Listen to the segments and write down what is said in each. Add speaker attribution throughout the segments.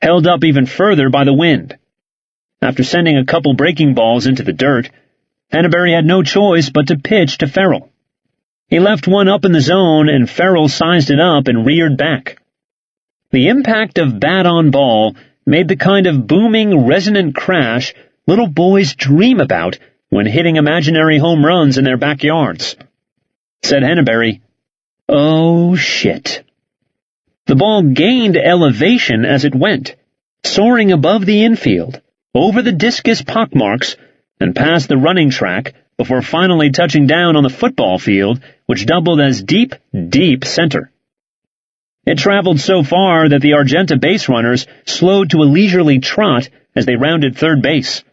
Speaker 1: held up even further by the wind. After sending a couple breaking balls into the dirt, Henneberry had no choice but to pitch to Ferrell. He left one up in the zone, and Ferrell sized it up and reared back. The impact of bat on ball made the kind of booming, resonant crash little boys dream about when hitting imaginary home runs in their backyards. Said Henneberry, "Oh, shit." The ball gained elevation as it went, soaring above the infield, over the discus pockmarks, and past the running track before finally touching down on the football field, which doubled as deep, deep center. It traveled so far that the Argenta base runners slowed to a leisurely trot as they rounded third base.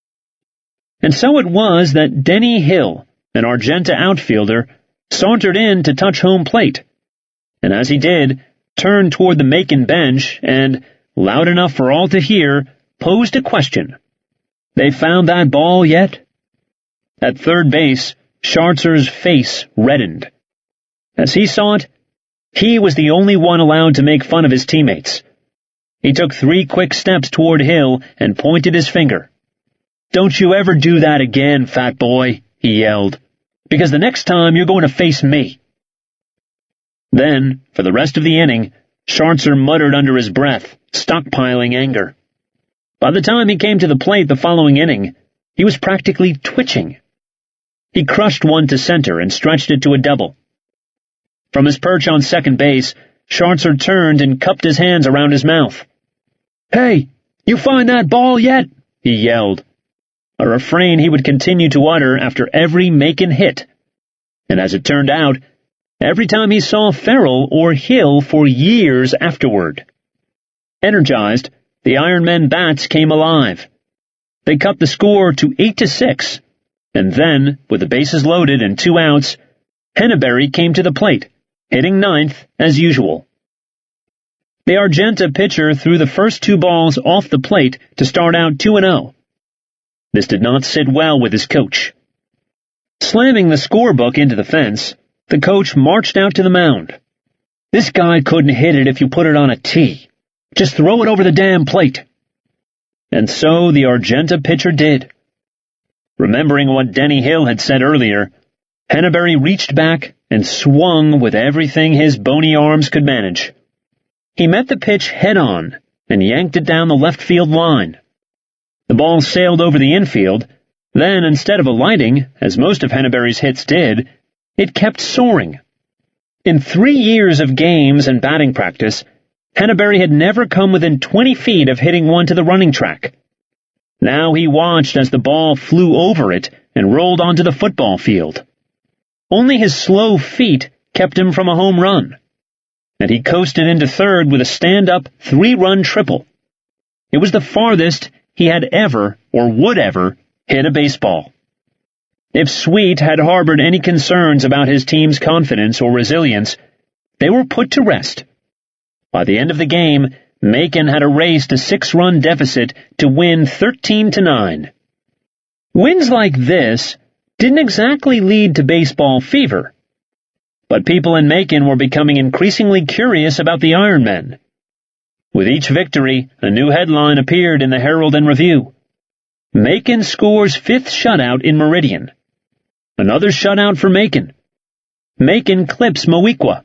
Speaker 1: And so it was that Denny Hill, an Argenta outfielder, sauntered in to touch home plate, and as he did, turned toward the Macon bench and, loud enough for all to hear, posed a question. "They found that ball yet?" At third base, Schartzer's face reddened. As he saw it, he was the only one allowed to make fun of his teammates. He took 3 quick steps toward Hill and pointed his finger. "Don't you ever do that again, fat boy," he yelled, "because the next time you're going to face me." Then, for the rest of the inning, Schartzer muttered under his breath, stockpiling anger. By the time he came to the plate the following inning, he was practically twitching. He crushed one to center and stretched it to a double. From his perch on second base, Schartzer turned and cupped his hands around his mouth. "Hey, you find that ball yet?" he yelled, a refrain he would continue to utter after every Macon hit. And as it turned out, every time he saw Ferrell or Hill for years afterward. Energized, the Ironmen bats came alive. They cut the score to 8-6, and then, with the bases loaded and 2 outs, Henneberry came to the plate, hitting ninth as usual. The Argenta pitcher threw the first 2 balls off the plate to start out 2-0. This did not sit well with his coach. Slamming the scorebook into the fence, the coach marched out to the mound. "This guy couldn't hit it if you put it on a tee. Just throw it over the damn plate." And so the Argenta pitcher did. Remembering what Denny Hill had said earlier, Henneberry reached back and swung with everything his bony arms could manage. He met the pitch head-on and yanked it down the left field line. The ball sailed over the infield, then instead of alighting, as most of Henneberry's hits did, it kept soaring. In 3 years of games and batting practice, Henneberry had never come within 20 feet of hitting one to the running track. Now he watched as the ball flew over it and rolled onto the football field. Only his slow feet kept him from a home run, and he coasted into third with a stand-up 3-run triple. It was the farthest he had ever, or would ever, hit a baseball. If Sweet had harbored any concerns about his team's confidence or resilience, they were put to rest. By the end of the game, Macon had erased a 6-run deficit to win 13-9. Wins like this didn't exactly lead to baseball fever, but people in Macon were becoming increasingly curious about the Ironmen. With each victory, a new headline appeared in the Herald and Review. Macon scores 5th shutout in Meridian. Another shutout for Macon. Macon clips Moequa.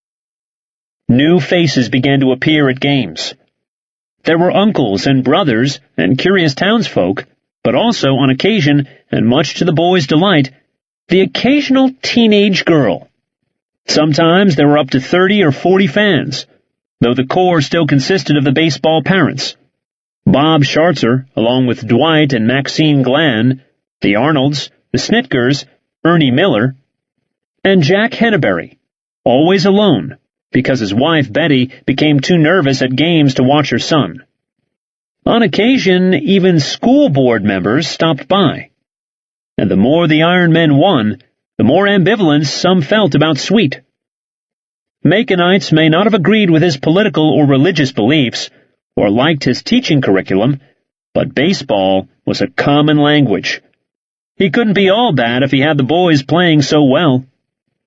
Speaker 1: New faces began to appear at games. There were uncles and brothers and curious townsfolk, but also, on occasion, and much to the boys' delight, the occasional teenage girl. Sometimes there were up to 30 or 40 fans, though the core still consisted of the baseball parents. Bob Schartzer, along with Dwight and Maxine Glenn, the Arnolds, the Snitkers, Ernie Miller, and Jack Henneberry, always alone, because his wife Betty became too nervous at games to watch her son. On occasion, even school board members stopped by. And the more the Ironmen won, the more ambivalence some felt about Sweet. Maconites may not have agreed with his political or religious beliefs, or liked his teaching curriculum, but baseball was a common language. He couldn't be all bad if he had the boys playing so well.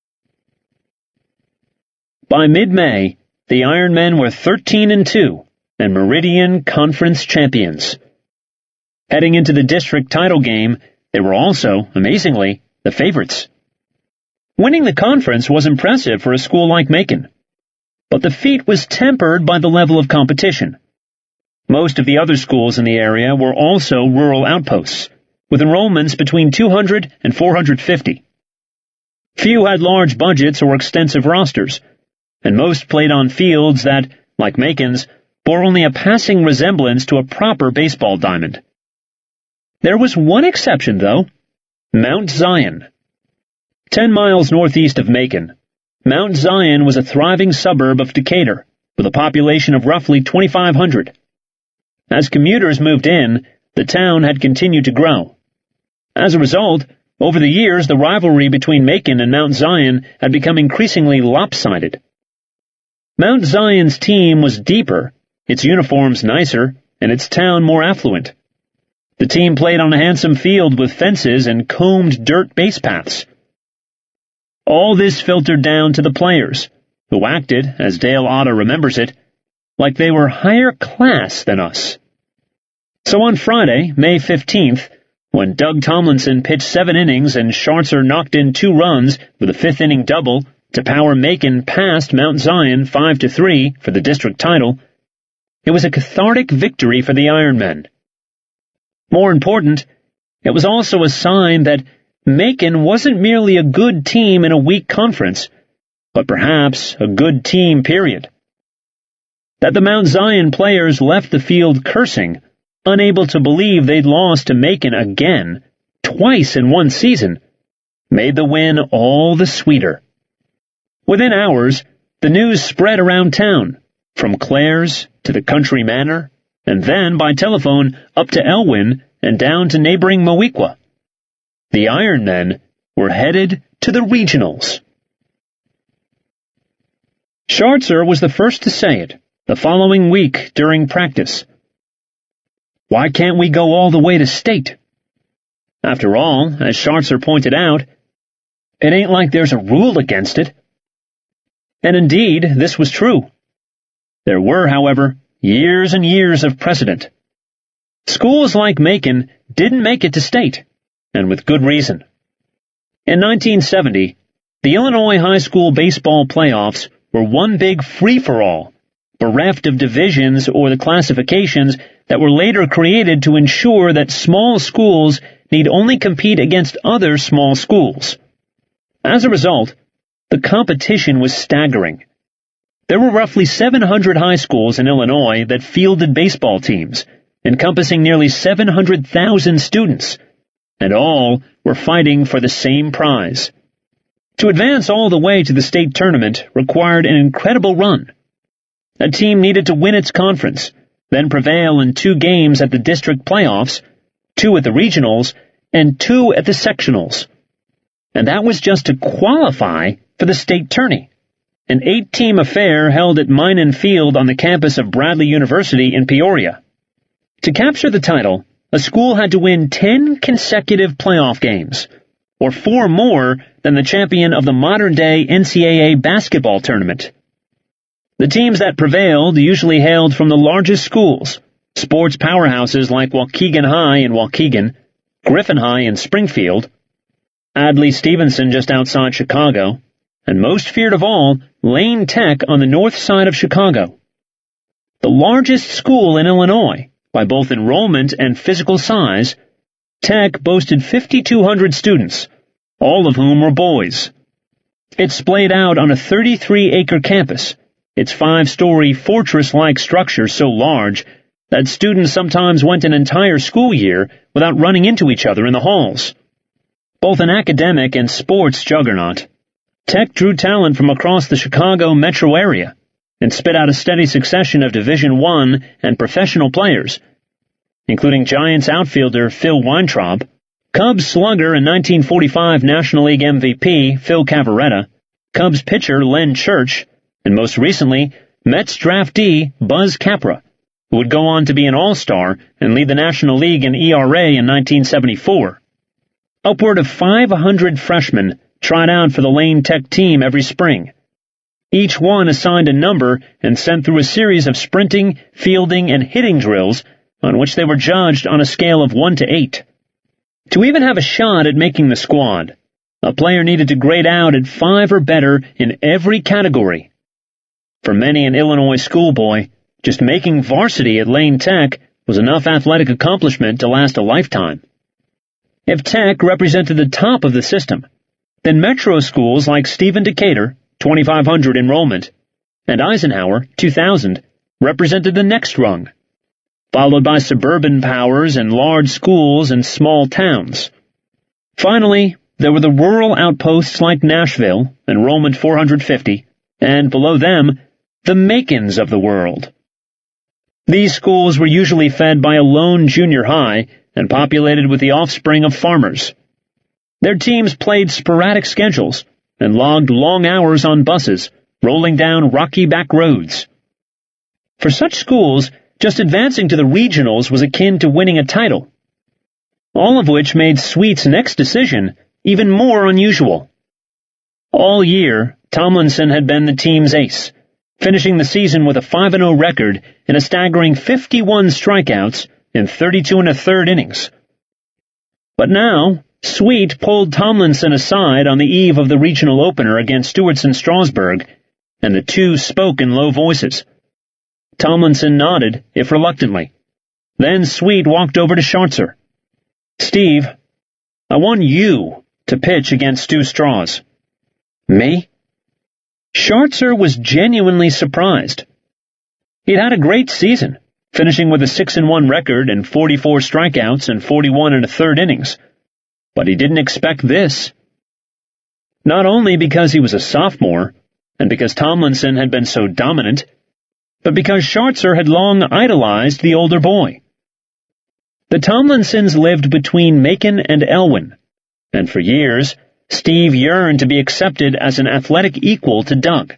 Speaker 1: By mid-May, the Ironmen were 13-2, and Meridian Conference champions. Heading into the district title game, they were also, amazingly, the favorites. Winning the conference was impressive for a school like Macon, but the feat was tempered by the level of competition. Most of the other schools in the area were also rural outposts, with enrollments between 200 and 450. Few had large budgets or extensive rosters, and most played on fields that, like Macon's, bore only a passing resemblance to a proper baseball diamond. There was one exception, though: Mount Zion. 10 miles northeast of Macon, Mount Zion was a thriving suburb of Decatur, with a population of roughly 2,500. As commuters moved in, the town had continued to grow. As a result, over the years the rivalry between Macon and Mount Zion had become increasingly lopsided. Mount Zion's team was deeper, its uniforms nicer, and its town more affluent. The team played on a handsome field with fences and combed dirt base paths. All this filtered down to the players, who acted, as Dale Otta remembers it, like they were higher class than us. So on Friday, May 15th, when Doug Tomlinson pitched 7 innings and Scharzer knocked in 2 runs with a 5th-inning double to power Macon past Mount Zion 5-3 for the district title, it was a cathartic victory for the Ironmen. More important, it was also a sign that Macon wasn't merely a good team in a weak conference, but perhaps a good team, period. That the Mount Zion players left the field cursing, unable to believe they'd lost to Macon again, twice in one season, made the win all the sweeter. Within hours, the news spread around town, from Claire's to the Country Manor, and then by telephone up to Elwyn and down to neighboring Moweaqua. The Ironmen were headed to the regionals. Scharzer was the first to say it the following week during practice. Why can't we go all the way to state? After all, as Scharzer pointed out, it ain't like there's a rule against it. And indeed, this was true. There were, however, years and years of precedent. Schools like Macon didn't make it to state, and with good reason. In 1970, the Illinois high school baseball playoffs were one big free-for-all, bereft of divisions or the classifications that were later created to ensure that small schools need only compete against other small schools. As a result, the competition was staggering. There were roughly 700 high schools in Illinois that fielded baseball teams, encompassing nearly 700,000 students, and all were fighting for the same prize. To advance all the way to the state tournament required an incredible run. A team needed to win its conference, then prevail in 2 games at the district playoffs, 2 at the regionals, and 2 at the sectionals. And that was just to qualify for the state tourney, an 8-team affair held at Minan Field on the campus of Bradley University in Peoria. To capture the title, a school had to win 10 consecutive playoff games, or 4 more than the champion of the modern-day NCAA basketball tournament. The teams that prevailed usually hailed from the largest schools, sports powerhouses like Waukegan High in Waukegan, Griffin High in Springfield, Adlai-Stevenson just outside Chicago, and most feared of all, Lane Tech on the north side of Chicago. The largest school in Illinois, by both enrollment and physical size, Tech boasted 5,200 students, all of whom were boys. It splayed out on a 33-acre campus, its 5-story fortress-like structure so large that students sometimes went an entire school year without running into each other in the halls. Both an academic and sports juggernaut, Tech drew talent from across the Chicago metro area and spit out a steady succession of Division I and professional players, including Giants outfielder Phil Weintraub, Cubs slugger and 1945 National League MVP Phil Cavarretta, Cubs pitcher Len Church, and most recently, Mets draftee Buzz Capra, who would go on to be an All-Star and lead the National League in ERA in 1974. Upward of 500 freshmen tried out for the Lane Tech team every spring. each one assigned a number and sent through a series of sprinting, fielding, and hitting drills on which they were judged on a scale of 1 to 8. To even have a shot at making the squad, a player needed to grade out at 5 or better in every category. For many an Illinois schoolboy, just making varsity at Lane Tech was enough athletic accomplishment to last a lifetime. If Tech represented the top of the system, then metro schools like Stephen Decatur, 2,500 enrollment, and Eisenhower, 2,000, represented the next rung, followed by suburban powers and large schools in small towns. Finally, there were the rural outposts like Nashville, enrollment 450, and below them, the Macons of the world. These schools were usually fed by a lone junior high and populated with the offspring of farmers. Their teams played sporadic schedules and logged long hours on buses, rolling down rocky back roads. For such schools, just advancing to the regionals was akin to winning a title, all of which made Sweet's next decision even more unusual. All year, Tomlinson had been the team's ace, finishing the season with a 5-0 record and a staggering 51 strikeouts in 32 1/3 innings. But now, Sweet pulled Tomlinson aside on the eve of the regional opener against Stewartson-Strasburg, and the two spoke in low voices. Tomlinson nodded, if reluctantly. Then Sweet walked over to Schartzer. "Steve, I want you to pitch against Stu Strauss." "Me?" Schartzer was genuinely surprised. He'd had a great season, finishing with a 6-1 record and 44 strikeouts in 41 1/3 innings. But he didn't expect this. Not only because he was a sophomore, and because Tomlinson had been so dominant, but because Schartzer had long idolized the older boy. The Tomlinsons lived between Macon and Elwyn, and for years, Steve yearned to be accepted as an athletic equal to Doug.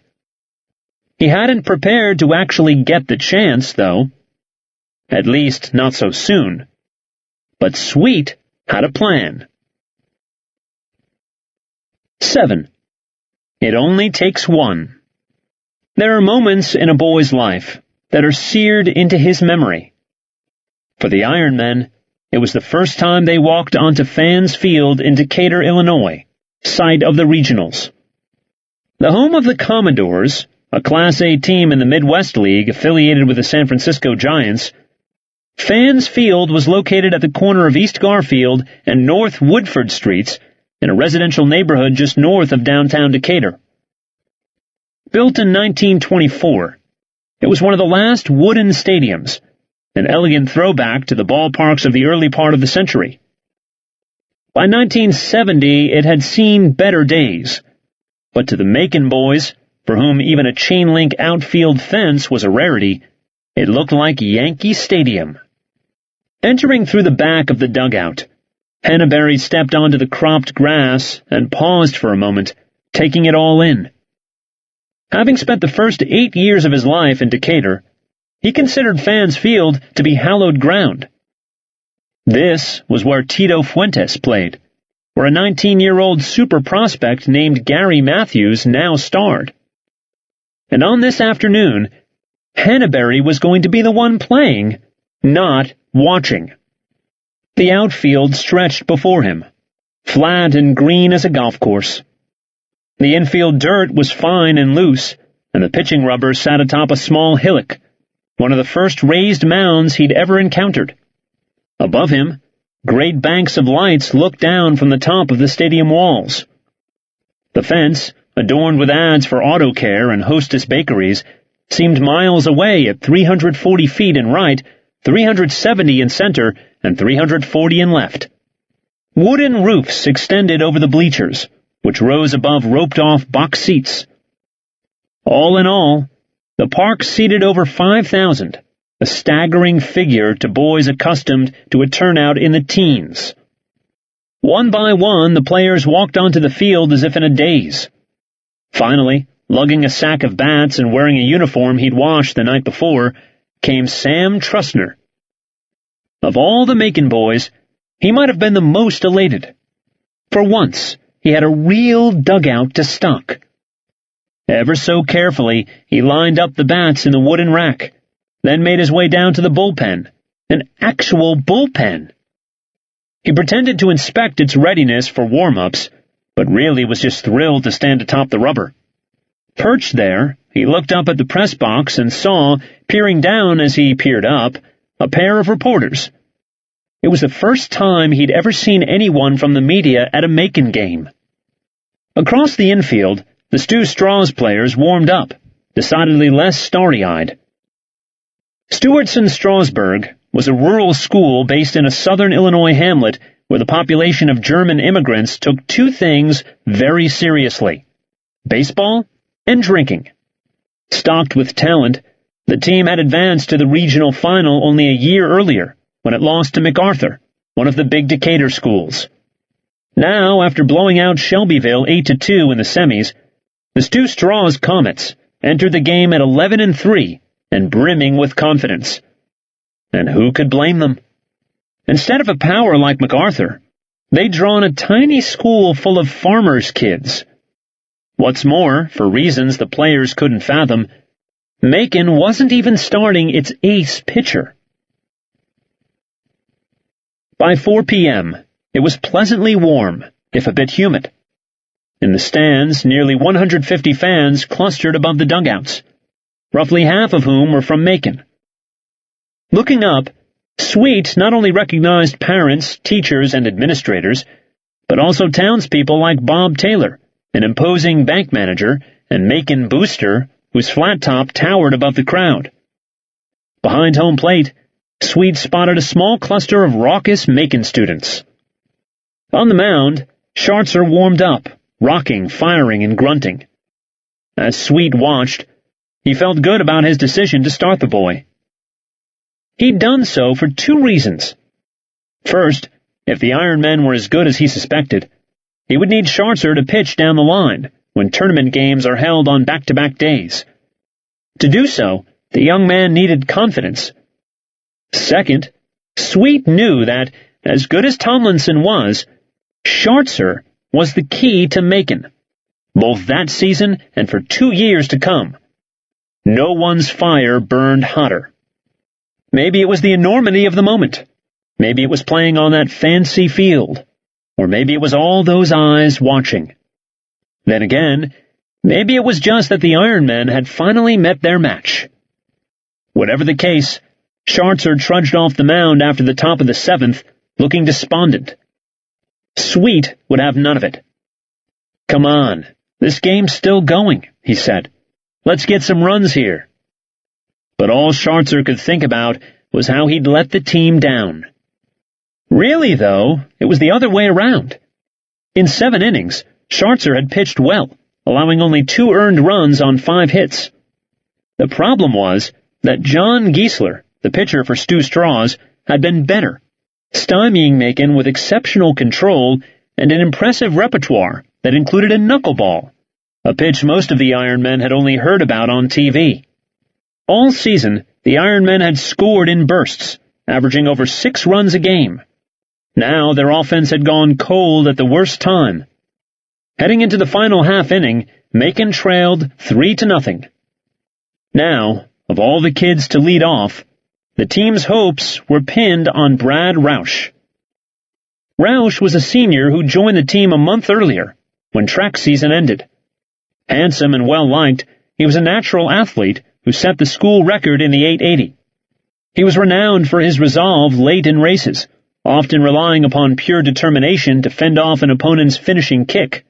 Speaker 1: He hadn't prepared to actually get the chance, though. At least, not so soon. But Sweet had a plan. 7. It only takes one. There are moments in a boy's life that are seared into his memory. For the Ironmen, it was the first time they walked onto Fans Field in Decatur, Illinois, site of the regionals. The home of the Commodores, a Class A team in the Midwest League affiliated with the San Francisco Giants, Fans Field was located at the corner of East Garfield and North Woodford Streets in a residential neighborhood just north of downtown Decatur. Built in 1924, it was one of the last wooden stadiums, an elegant throwback to the ballparks of the early part of the century. By 1970, it had seen better days, but to the Macon boys, for whom even a chain-link outfield fence was a rarity, it looked like Yankee Stadium. Entering through the back of the dugout, Hannaberry stepped onto the cropped grass and paused for a moment, taking it all in. Having spent the first 8 years of his life in Decatur, he considered Fans Field to be hallowed ground. This was where Tito Fuentes played, where a 19-year-old super prospect named Gary Matthews now starred. And on this afternoon, Hannaberry was going to be the one playing, not watching. The outfield stretched before him, flat and green as a golf course. The infield dirt was fine and loose, and the pitching rubber sat atop a small hillock, one of the first raised mounds he'd ever encountered. Above him, great banks of lights looked down from the top of the stadium walls. The fence, adorned with ads for auto care and Hostess bakeries, seemed miles away at 340 feet in right, 370 in center, and 340 in left. Wooden roofs extended over the bleachers, which rose above roped-off box seats. All in all, the park seated over 5,000, a staggering figure to boys accustomed to a turnout in the teens. One by one, the players walked onto the field as if in a daze. Finally, lugging a sack of bats and wearing a uniform he'd washed the night before, came Sam Trusner. Of all the Macon boys, he might have been the most elated. For once, he had a real dugout to stock. Ever so carefully, he lined up the bats in the wooden rack, then made his way down to the bullpen. An actual bullpen! He pretended to inspect its readiness for warm-ups, but really was just thrilled to stand atop the rubber. Perched there, he looked up at the press box and saw, peering down as he peered up, a pair of reporters. It was the first time he'd ever seen anyone from the media at a Macon game. Across the infield, the Stu Straws players warmed up, decidedly less starry-eyed. Stewartson Strasburg was a rural school based in a southern Illinois hamlet where the population of German immigrants took two things very seriously: baseball and drinking. Stocked with talent, the team had advanced to the regional final only a year earlier, when it lost to MacArthur, one of the big Decatur schools. Now, after blowing out Shelbyville 8-2 in the semis, the Stu Straws Comets entered the game at 11-3 and brimming with confidence. And who could blame them? Instead of a power like MacArthur, they'd drawn a tiny school full of farmers' kids. What's more, for reasons the players couldn't fathom, Macon wasn't even starting its ace pitcher. By 4 p.m., it was pleasantly warm, if a bit humid. In the stands, nearly 150 fans clustered above the dugouts, roughly half of whom were from Macon. Looking up, Sweet not only recognized parents, teachers, and administrators, but also townspeople like Bob Taylor, an imposing bank manager, and Macon booster, whose flat top towered above the crowd. Behind home plate, Sweet spotted a small cluster of raucous Macon students. On the mound, Schartzer warmed up, rocking, firing, and grunting. As Sweet watched, he felt good about his decision to start the boy. He'd done so for two reasons. First, if the Ironmen were as good as he suspected, he would need Schartzer to pitch down the line when tournament games are held on back-to-back days. To do so, the young man needed confidence. Second, Sweet knew that, as good as Tomlinson was, Schartzer was the key to Macon, both that season and for 2 years to come. No one's fire burned hotter. Maybe it was the enormity of the moment. Maybe it was playing on that fancy field. Or maybe it was all those eyes watching. Then again, maybe it was just that the Ironmen had finally met their match. Whatever the case, Schartzer trudged off the mound after the top of the seventh, looking despondent. Sweet would have none of it. "Come on, this game's still going," he said. "Let's get some runs here." But all Schartzer could think about was how he'd let the team down. Really, though, it was the other way around. In 7 innings, Schartzer had pitched well, allowing only 2 earned runs on 5 hits. The problem was that John Giesler, the pitcher for Stu Straws, had been better, stymieing Macon with exceptional control and an impressive repertoire that included a knuckleball, a pitch most of the Ironmen had only heard about on TV. All season, the Ironmen had scored in bursts, averaging over 6 runs a game. Now their offense had gone cold at the worst time. Heading into the final half inning, Macon trailed 3-0. Now, of all the kids to lead off, the team's hopes were pinned on Brad Roush. Roush was a senior who joined the team a month earlier, when track season ended. Handsome and well-liked, he was a natural athlete who set the school record in the 880. He was renowned for his resolve late in races, often relying upon pure determination to fend off an opponent's finishing kick.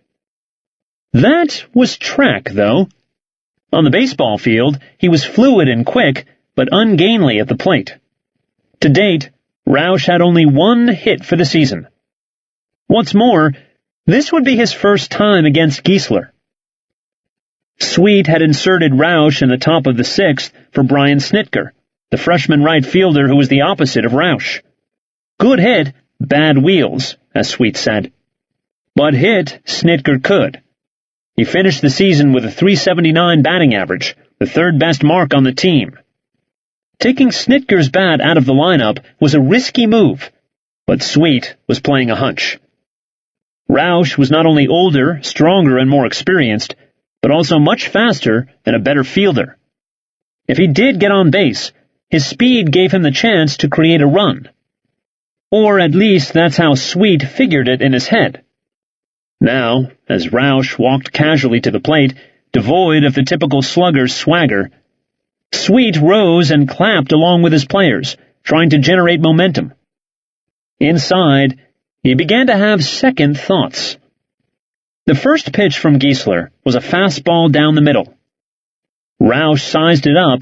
Speaker 1: That was track, though. On the baseball field, he was fluid and quick, but ungainly at the plate. To date, Roush had only 1 hit for the season. What's more, this would be his first time against Giesler. Sweet had inserted Roush in the top of the 6th for Brian Snitker, the freshman right fielder who was the opposite of Roush. Good hit, bad wheels, as Sweet said. But hit, Snitker could. He finished the season with a .379 batting average, the 3rd best mark on the team. Taking Snitker's bat out of the lineup was a risky move, but Sweet was playing a hunch. Roush was not only older, stronger, and more experienced, but also much faster and a better fielder. If he did get on base, his speed gave him the chance to create a run. Or at least that's how Sweet figured it in his head. Now, as Roush walked casually to the plate, devoid of the typical slugger's swagger, Sweet rose and clapped along with his players, trying to generate momentum. Inside, he began to have second thoughts. The first pitch from Geisler was a fastball down the middle. Roush sized it up